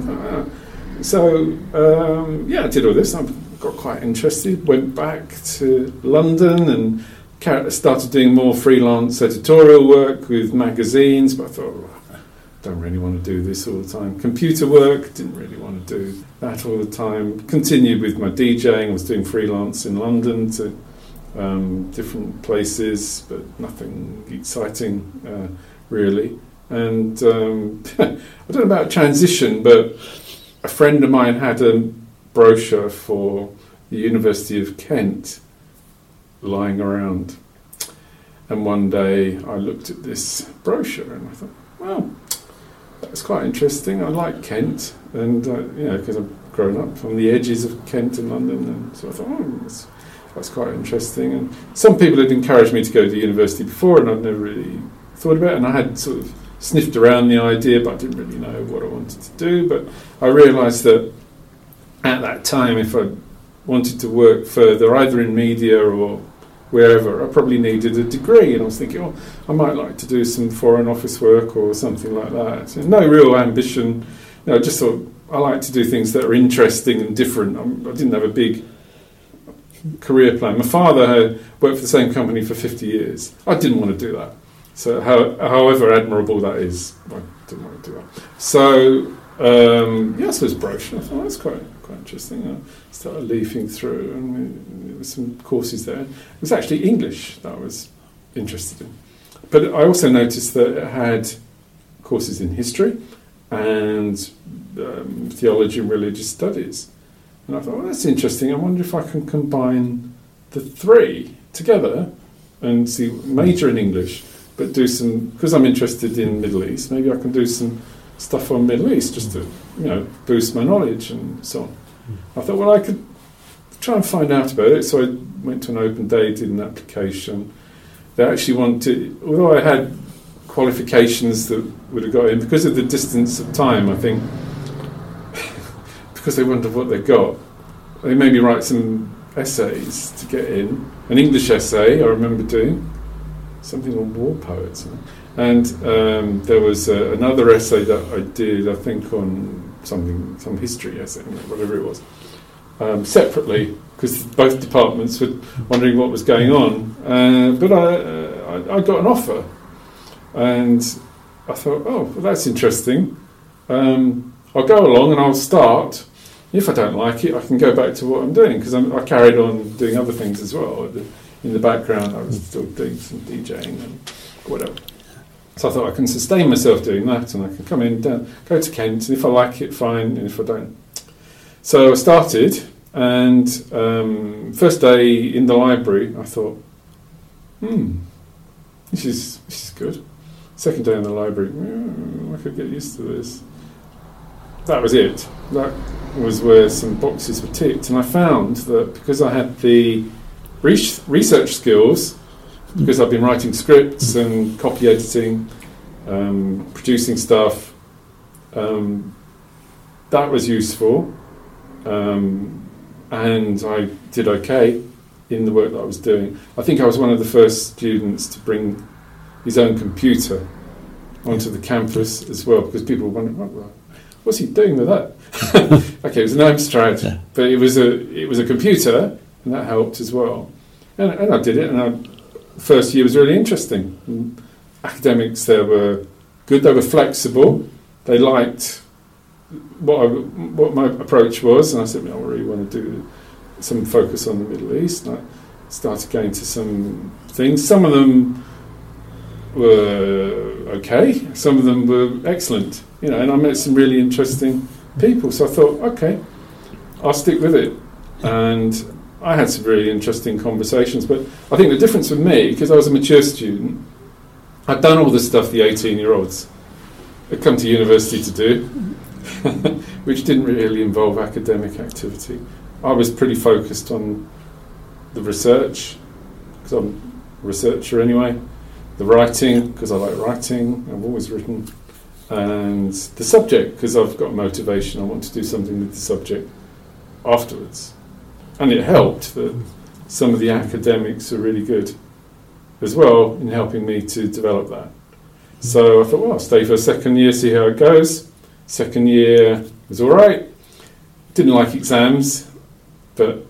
I did all this. I got quite interested. Went back to London and started doing more freelance editorial work with magazines. But I thought, don't really want to do this all the time. Computer work, didn't really want to do that all the time. Continued with my DJing, was doing freelance in London to different places, but nothing exciting really. And I don't know about transition, but a friend of mine had a brochure for the University of Kent lying around. And one day I looked at this brochure and I thought, well, that's quite interesting. I like Kent, and because I've grown up on the edges of Kent and London, and so I thought, that's quite interesting. And some people had encouraged me to go to university before, and I'd never really thought about it. And I had sort of sniffed around the idea, but I didn't really know what I wanted to do. But I realised that at that time, if I wanted to work further, either in media or wherever, I probably needed a degree. And I was thinking, I might like to do some foreign office work or something like that. And no real ambition. I just thought I like to do things that are interesting and different. I didn't have a big career plan. My father had worked for the same company for 50 years. I didn't want to do that. So however admirable that is, I didn't want to do that. So, so this brochure, I thought, that's quite interesting. I started leafing through, and there were some courses there. It was actually English that I was interested in. But I also noticed that it had courses in history and theology and religious studies. And I thought, that's interesting. I wonder if I can combine the three together and major in English, but do some, because I'm interested in Middle East, maybe I can do some stuff on Middle East just to, boost my knowledge and so on. I thought, well, I could try and find out about it. So I went to an open day, did an application. They actually wanted, although I had qualifications that would have got in, because of the distance of time, I think, because they wondered what they got, they made me write some essays to get in. An English essay I remember doing, something on war poets. And there was another essay that I did, I think, on some history essay, whatever it was, separately, because both departments were wondering what was going on. But I got an offer, and I thought, oh, well, that's interesting. I'll go along and I'll start. If I don't like it, I can go back to what I'm doing, because I carried on doing other things as well. In the background, I was still doing some DJing and whatever. So I thought I can sustain myself doing that, and I can come in, go to Kent, and if I like it, fine, and if I don't. So I started, and first day in the library, I thought, this is good. Second day in the library, I could get used to this. That was it. That was where some boxes were ticked, and I found that because I had the research skills, because I've been writing scripts and copy editing, producing stuff, that was useful, and I did okay in the work that I was doing. I think I was one of the first students to bring his own computer onto the campus as well, because people were wondering, what's he doing with that? Okay, it was an Amstrad, but it was a computer, and that helped as well. And I did it, and the first year was really interesting. And academics there were good, they were flexible, they liked what my approach was, and I said, I really want to do some focus on the Middle East. And I started going to some things. Some of them were okay, some of them were excellent, and I met some really interesting people. So I thought, okay, I'll stick with it. And I had some really interesting conversations, but I think the difference with me, because I was a mature student, I'd done all the stuff the 18-year-olds had come to university to do, which didn't really involve academic activity. I was pretty focused on the research, because I'm a researcher anyway, the writing, because I like writing, I've always written, and the subject, because I've got motivation, I want to do something with the subject afterwards. And it helped that some of the academics are really good as well in helping me to develop that. So I thought, well, I'll stay for a second year, see how it goes. Second year was all right. Didn't like exams, but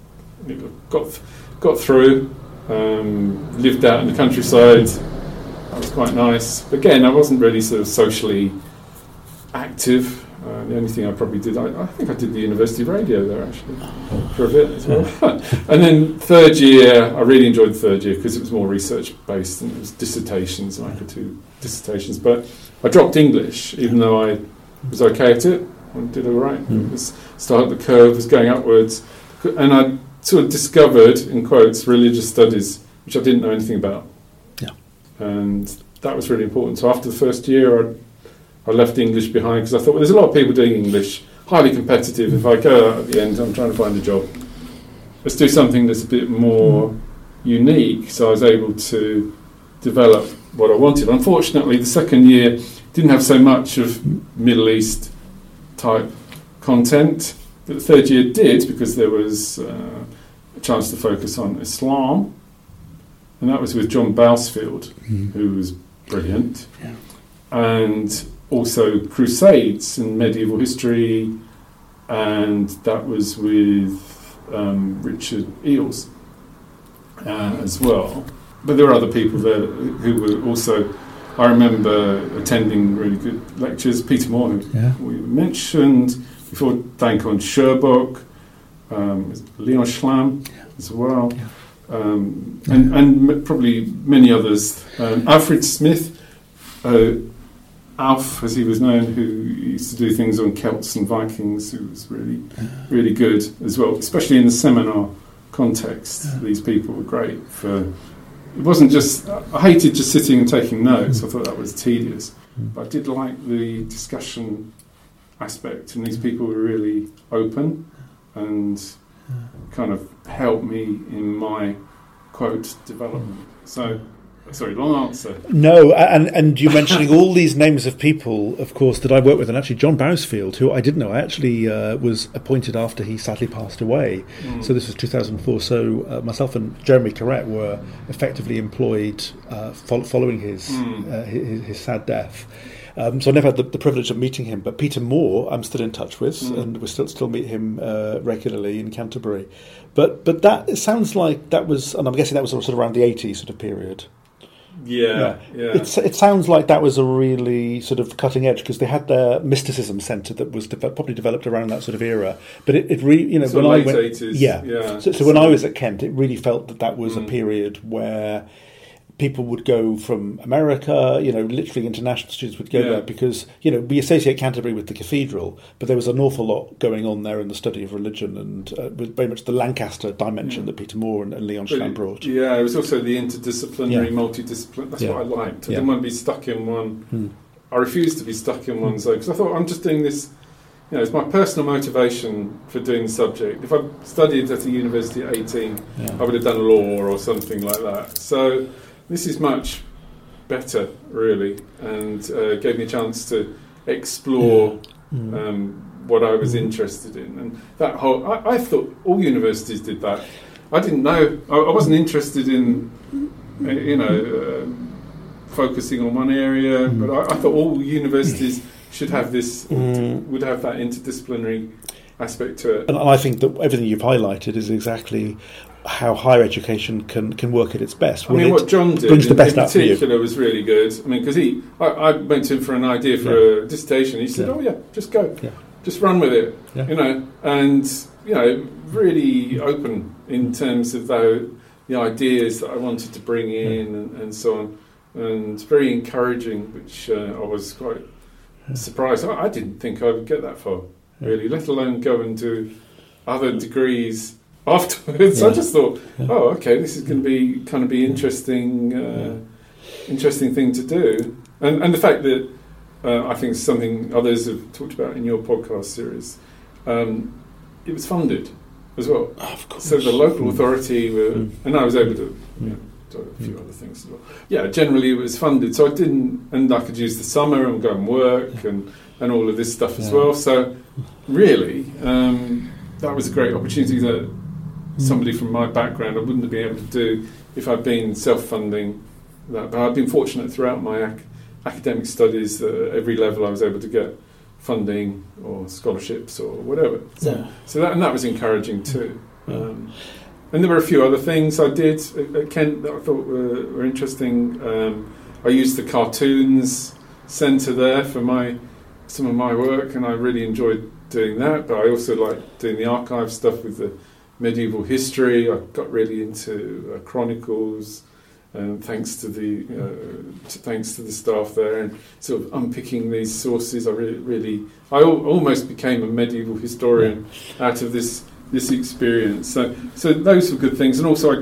got through. Lived out in the countryside. That was quite nice. But again, I wasn't really sort of socially active. The only thing I probably did, I think I did the university radio there actually for a bit as well. And then third year, I really enjoyed the third year because it was more research based and it was dissertations, and I could do dissertations. But I dropped English, even though I was okay at it. I did all right. The curve was going upwards, and I sort of discovered, in quotes, religious studies, which I didn't know anything about. Yeah. And that was really important. So after the first year, I left English behind because I thought, well, there's a lot of people doing English, highly competitive. If I go out at the end, I'm trying to find a job. Let's do something that's a bit more unique. So I was able to develop what I wanted. Unfortunately, the second year didn't have so much of Middle East type content. But the third year did, because there was a chance to focus on Islam. And that was with John Bousfield, who was brilliant. Yeah. And also Crusades and medieval history, and that was with Richard Eales as well. But there were other people there who were also, I remember attending really good lectures. Peter Moore, who we mentioned before, Dankon Sherbock, Leon Schlamm as well, and probably many others. Alfred Smith, Alf, as he was known, who used to do things on Celts and Vikings, who was really, really good as well, especially in the seminar context. These people were great for. It wasn't just. I hated just sitting and taking notes. I thought that was tedious, but I did like the discussion aspect, and these people were really open and kind of helped me in my quote development. So. Sorry, long answer. No, and you mentioning all these names of people, of course, that I worked with, and actually John Bousfield, who I didn't know, I actually was appointed after he sadly passed away. So this was 2004. So myself and Jeremy Carrette were effectively employed following his sad death. So I never had the privilege of meeting him, but Peter Moore I'm still in touch with, and we still meet him regularly in Canterbury. But that, it sounds like that was, and I'm guessing that was sort of around the 80s sort of period. Yeah. It sounds like that was a really sort of cutting edge, because they had their mysticism centre that was probably developed around that sort of era. But it really, when I late went, 80s. Yeah. So when I was at Kent, it really felt that was a period where people would go from America, literally international students would go there because, we associate Canterbury with the cathedral, but there was an awful lot going on there in the study of religion, and with very much the Lancaster dimension that Peter Moore and Leon Schlam brought. Yeah, it was also the interdisciplinary, multidisciplinary. That's what I liked. I didn't want to be stuck in one. I refused to be stuck in one zone, because I thought, I'm just doing this. It's my personal motivation for doing the subject. If I studied at a university at 18, I would have done law or something like that. So this is much better, really, and gave me a chance to explore what I was interested in. And that whole, I thought all universities did that. I didn't know, I wasn't interested in, focusing on one area, but I thought all universities should have this, would have that interdisciplinary aspect to it. And I think that everything you've highlighted is exactly how higher education can work at its best. What John did brings the best in out particular was really good. Because I went to him for an idea for a dissertation. He said, just go. Yeah. Just run with it. Yeah. And really open in terms of the ideas that I wanted to bring in and so on. And very encouraging, which I was quite surprised. I didn't think I would get that far, really, let alone go and do other degrees afterwards. I just thought, this is going to be interesting thing to do, and the fact that I think something others have talked about in your podcast series, it was funded as well. Of course. So the local authority were, and I was able to do a few other things as well. Yeah, generally it was funded, so I could use the summer and go and work and all of this stuff as well. So really, that was a great opportunity that somebody from my background I wouldn't have been able to do if I'd been self-funding that. But I've been fortunate throughout my academic studies that at every level I was able to get funding or scholarships or whatever. So that was encouraging too. And there were a few other things I did at Kent that I thought were interesting. I used the cartoons centre there for some of my work, and I really enjoyed doing that. But I also liked doing the archive stuff with the medieval history. I got really into chronicles, and thanks to the staff there, and sort of unpicking these sources. I almost became a medieval historian out of this experience. So those were good things, and also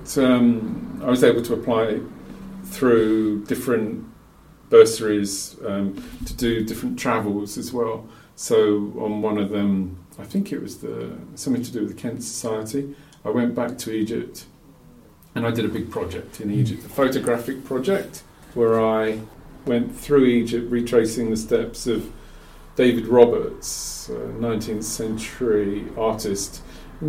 I was able to apply through different bursaries to do different travels as well. So on one of them, I think it was something to do with the Kent Society, I went back to Egypt and I did a big project in Egypt, a photographic project where I went through Egypt retracing the steps of David Roberts, 19th century artist,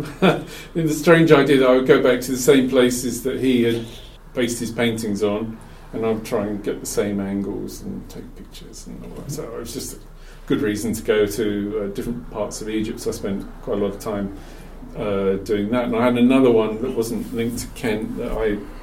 in the strange idea that I would go back to the same places that he had based his paintings on, and I would try and get the same angles and take pictures and all that. So it was just a good reason to go to different parts of Egypt, so I spent quite a lot of time doing that. And I had another one that wasn't linked to Kent that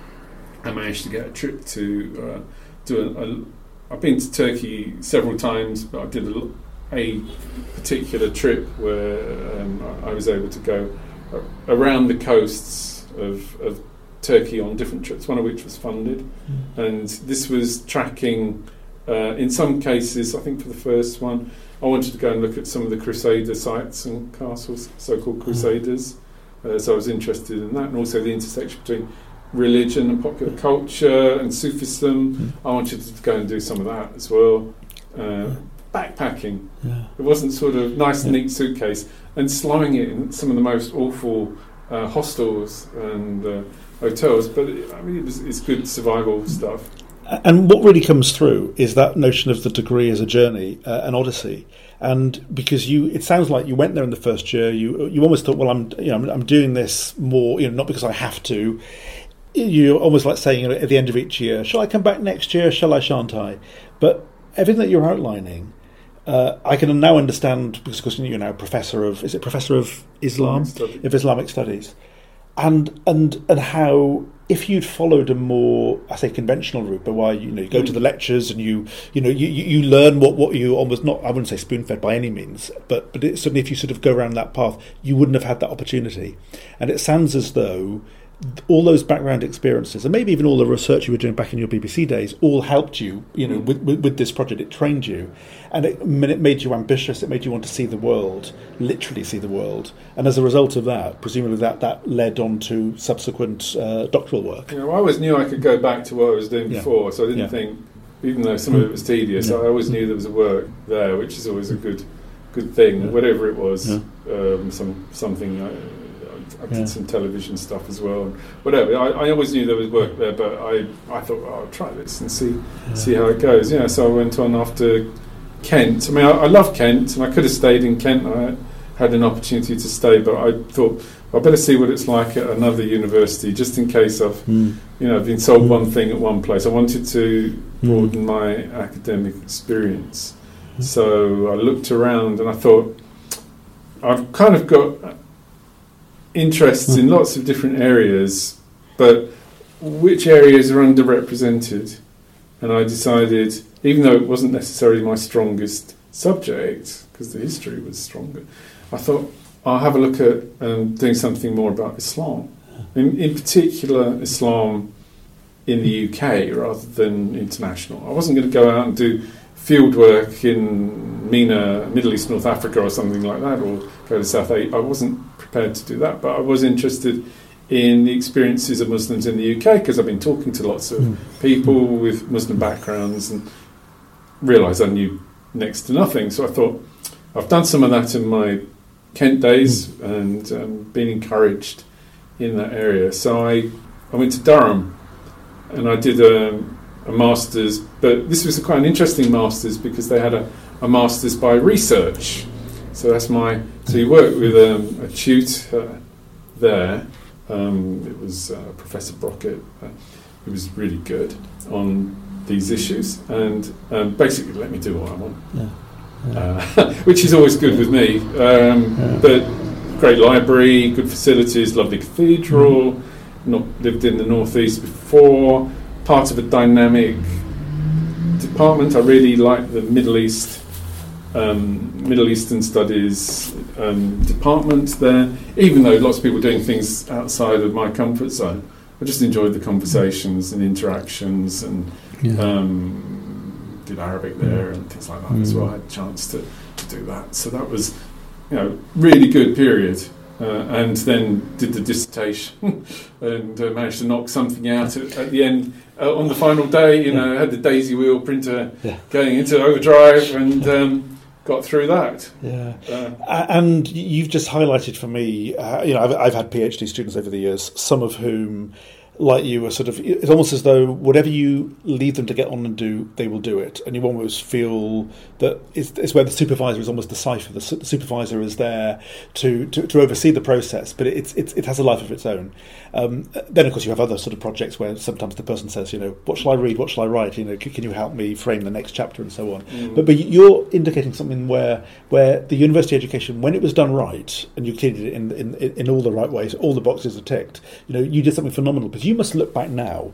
I managed to get a trip to do. I've been to Turkey several times, but I did a particular trip where I was able to go around the coasts of Turkey on different trips, one of which was funded. And this was tracking, in some cases, I think for the first one, I wanted to go and look at some of the Crusader sites and castles, so-called Crusaders. So I was interested in that, and also the intersection between religion and popular culture and Sufism. I wanted to go and do some of that as well. Backpacking. It wasn't sort of nice neat suitcase and slumming it in some of the most awful hostels and hotels, but it's good survival stuff. And what really comes through is that notion of the degree as a journey, an odyssey. And because it sounds like you went there in the first year, you almost thought, well, I'm doing this more, not because I have to. You're almost like saying at the end of each year, shall I come back next year? Shan't I? But everything that you're outlining, I can now understand, because of course you're now professor of Islam, of Islamic studies, and how if you'd followed a more, I say, conventional route, but why you go to the lectures and you learn what you almost not, I wouldn't say spoon fed by any means, but certainly if you sort of go around that path, you wouldn't have had that opportunity. And it sounds as though all those background experiences, and maybe even all the research you were doing back in your BBC days, all helped you, with this project. It trained you, and it made you ambitious. It made you want to see the world, literally see the world. And as a result of that, presumably that led on to subsequent doctoral work. I always knew I could go back to what I was doing before, so I didn't think, even though some of it was tedious, I always knew there was a work there, which is always a good thing, whatever it was. Something. I did some television stuff as well. Whatever. I always knew there was work there, but I thought, I'll try this and see how it goes. So I went on after Kent. I mean, I love Kent, and I could have stayed in Kent. I had an opportunity to stay, but I thought I better see what it's like at another university, just in case I've been sold one thing at one place. I wanted to broaden my academic experience, so I looked around and I thought, I've kind of got interests in lots of different areas, but which areas are underrepresented? And I decided, even though it wasn't necessarily my strongest subject, because the history was stronger, I thought I'll have a look at doing something more about Islam. In particular, Islam in the UK rather than international. I wasn't going to go out and do field work in MENA, Middle East, North Africa or something like that, or go to South Asia. I wasn't prepared to do that, but I was interested in the experiences of Muslims in the UK because I've been talking to lots of people with Muslim backgrounds and realised I knew next to nothing. So I thought, I've done some of that in my Kent days and been encouraged in that area. So I went to Durham and I did a master's, but this was quite an interesting master's because they had a master's by research. So so you work with a tutor there. It was Professor Brockett, who was really good on these issues, and basically let me do what I want, which is always good with me. But great library, good facilities, lovely cathedral. Not lived in the northeast before. Part of a dynamic department. I really like the Middle Eastern Studies department there, even though lots of people are doing things outside of my comfort zone. I just enjoyed the conversations and interactions, and did Arabic there and things like that as well. I had a chance to do that, so that was really good period. And then did the dissertation and managed to knock something out at the end on the final day. Had the daisy wheel printer going into overdrive and got through that. And you've just highlighted for me, I've had PhD students over the years, some of whom, like you, are sort of, it's almost as though whatever you leave them to get on and do, they will do it. And you almost feel that it's where the supervisor is almost the cipher. The supervisor is there to oversee the process, but it has a life of its own. Then, of course, you have other sort of projects where sometimes the person says, what shall I read? What shall I write? Can you help me frame the next chapter and so on? But you're indicating something where the university education, when it was done right, and you did it in all the right ways, all the boxes are ticked, you did something phenomenal. Because you must look back now,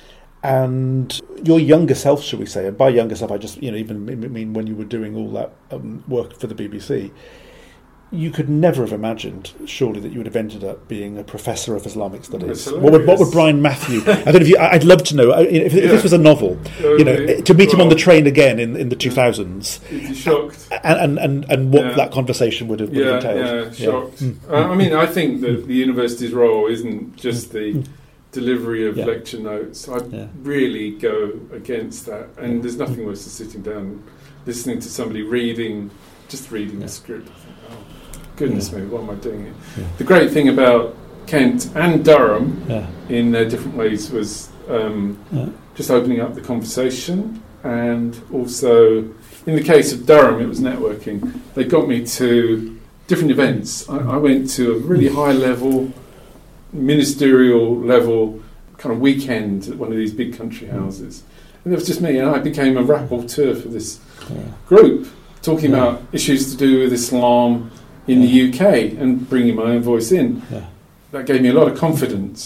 and your younger self, shall we say, and by younger self I just even mean when you were doing all that work for the BBC, you could never have imagined, surely, that you would have ended up being a professor of Islamic studies. What would Brian Matthew? I don't know if I'd love to know if this was a novel. To meet him on the train again in the 2000s. You'd be shocked. And what that conversation would have entailed. Shocked. I think that the university's role isn't just the delivery of lecture notes. I really go against that, and there's nothing worse than sitting down and listening to somebody reading the script. I think, oh goodness me, what am I doing here? The great thing about Kent and Durham in their different ways was just opening up the conversation, and also in the case of Durham it was networking. They got me to different events. I went to a really high level, ministerial level kind of weekend at one of these big country houses, and it was just me, and I became a rapporteur for this group, talking about issues to do with Islam in the UK and bringing my own voice in. That gave me a lot of confidence,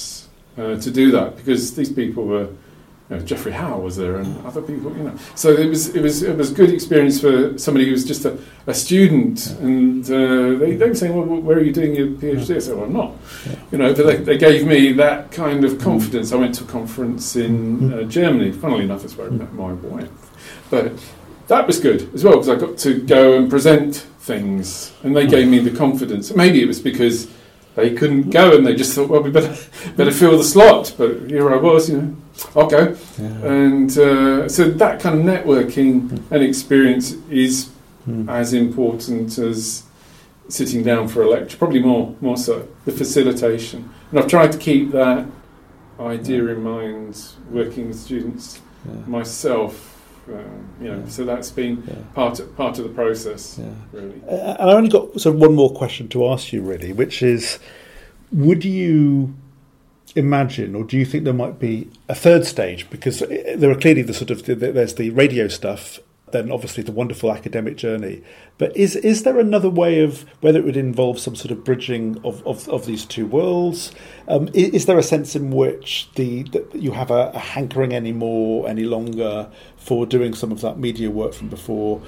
to do that, because these people were, Geoffrey Howe was there and other people, So it was a good experience for somebody who was just a student, and they were saying, well, where are you doing your PhD? I said, well, I'm not. But they gave me that kind of confidence. I went to a conference in Germany. Funnily enough, that's where I met my wife. But that was good as well, because I got to go and present things, and they gave me the confidence. Maybe it was because they couldn't go, and they just thought, well, we better fill the slot. But here I was, I'll go. Yeah. And so that kind of networking and experience is as important as sitting down for a lecture, probably more so, the facilitation. And I've tried to keep that idea in mind, working with students myself. So that's been part of the process, really. And I only got sort of one more question to ask you, really, which is, would you imagine, or do you think there might be a third stage? Because there are clearly there's the radio stuff, then obviously the wonderful academic journey. But is there another way of, whether it would involve some sort of bridging of these two worlds? Is there a sense in which that you have a hankering any longer for doing some of that media work from before?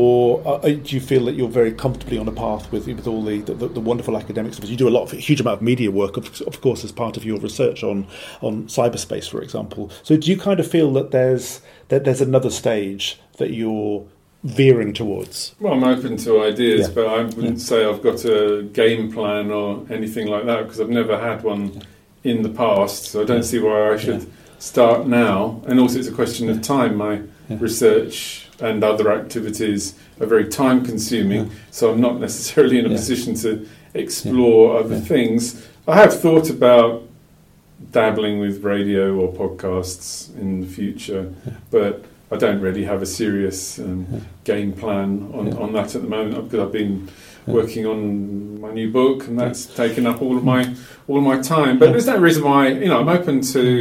Or do you feel that you're very comfortably on a path with all the wonderful academic stuff? You do a huge amount of media work, of course, as part of your research on cyberspace, for example. So do you kind of feel that there's another stage that you're veering towards? Well, I'm open to ideas, but I wouldn't say I've got a game plan or anything like that, because I've never had one in the past, so I don't see why I should start now. And also it's a question of time. My research and other activities are very time consuming, so I'm not necessarily in a position to explore other things. I have thought about dabbling with radio or podcasts in the future, but I don't really have a serious game plan on that at the moment, because I've been working on my new book, and that's taken up all of my time. But there's no reason why, I'm open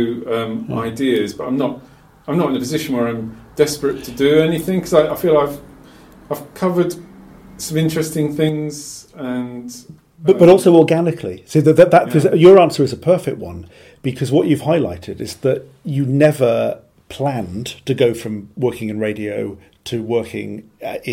to ideas, but I'm not in a position where I'm desperate to do anything, because I feel I've covered some interesting things, and but also organically. So your answer is a perfect one, because what you've highlighted is that you never planned to go from working in radio to working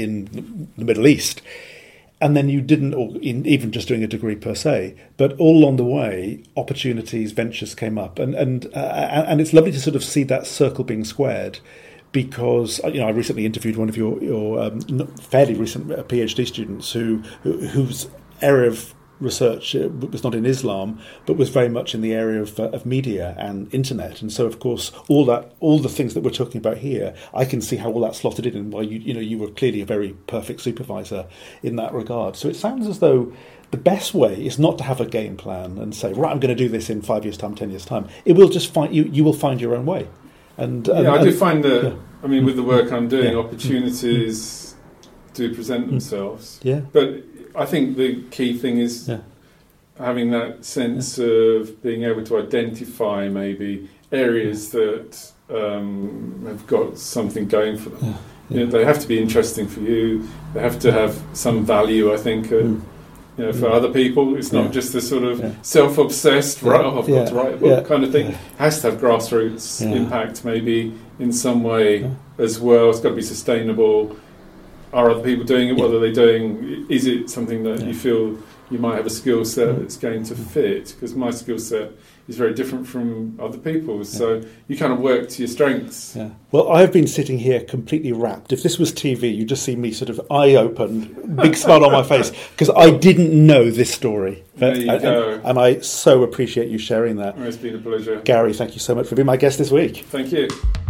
in the Middle East, and then you didn't, or even just doing a degree per se, but all along the way, opportunities, ventures came up, and it's lovely to sort of see that circle being squared. Because I recently interviewed one of your fairly recent PhD students whose area of research was not in Islam, but was very much in the area of media and internet. And so, of course, all the things that we're talking about here, I can see how all that slotted in, and why you were clearly a very perfect supervisor in that regard. So it sounds as though the best way is not to have a game plan and say, right, I'm going to do this in 5 years' time, 10 years' time. It will just you will find your own way. I do find that, with the work I'm doing, opportunities do present themselves. Yeah. But I think the key thing is having that sense of being able to identify maybe areas that have got something going for them. They have to be interesting for you. They have to have some value, I think, for other people. It's not just the sort of self-obsessed, right, I've got to write a book kind of thing. It has to have grassroots impact maybe in some way as well. It's got to be sustainable. Are other people doing it? What are they doing? Is it something that you feel you might have a skill set that's going to fit? Because my skill set is very different from other people's. So you kind of work to your strengths. Yeah. Well, I've been sitting here completely rapt. If this was TV, you'd just see me sort of eye open, big smile on my face, because I didn't know this story. There you go. And I so appreciate you sharing that. It's been a pleasure. Gary, thank you so much for being my guest this week. Thank you.